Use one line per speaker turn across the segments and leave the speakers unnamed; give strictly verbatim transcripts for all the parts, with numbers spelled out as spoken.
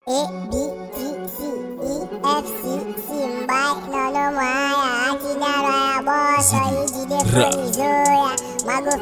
A, B, C, C, E, F, C, Simba, Nono Maya, Atina Raya, Boss, Iji, Defonizoya, Mago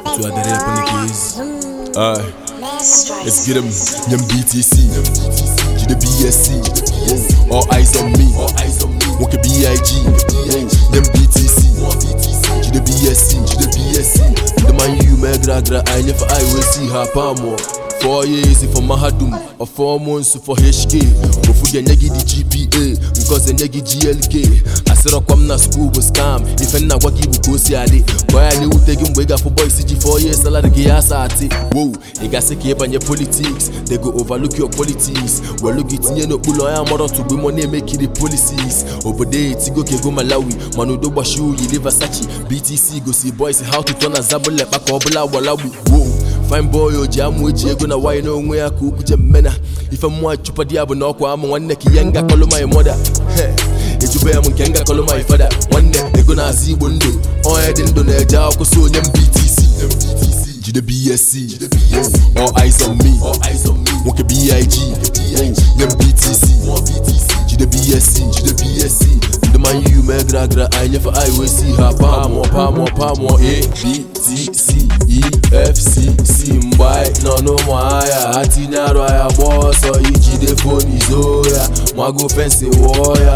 Fensoya,
Aye, let's get him, them B T C, G the B S C, all eyes on me, Woke B I G, them B T C, G the B S C, G the B S C, the man you me gra gra, I never I will see her palm. Four years for Mahadum, or four months for H K. Ofuya nyagi the G P A, because the nyagi G L K. I said I come na school was scam. If I na waki bu go see ade. Boy I knew taking wega for boys C G four years salary ki asati. Whoa, you got to keep on your politics. They go overlook your politics. Well look it nye no pulo ya moro to be money make it the policies. Over there tigo ke go Malawi, manu do bashu you live Versace. B T C go see boys how to turn a zabule back obla walawi. Whoa. Fine boy o jam with you gonna why no way I cook mena. If I'm white chupa diabo no kwa am one neck yenga call my mother. Hey, it you be am kenga call my father. One neck they gonna see bundo. Oh I didn't do the job cause so them B T C. G the B S C. All eyes on me. All eyes on me. Woke B I G. Them B T C. G the B S C. G the B S C. The man you me gra gra I never I will see her palm more palm more palm more A B T C E F C Simba Nono Maya Atina Raya Boss Iji Defonizoya Mago Fensoya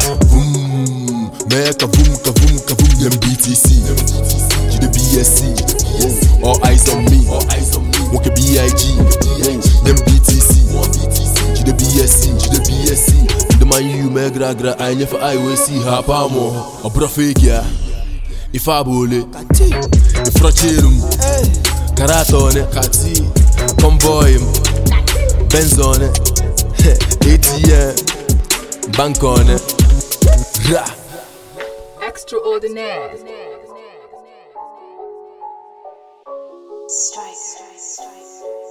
Boom make a boom ka boom ka boom them B T C G the B S C all eyes on me Woke B I G them B T C G the B S C G the B S C the man you me gra gra I never I will see her palm a bro fake ya if I bole if rocherum karatone kati convoy Benz on it A T M bank on it ra
extraordinaire
strike strike strike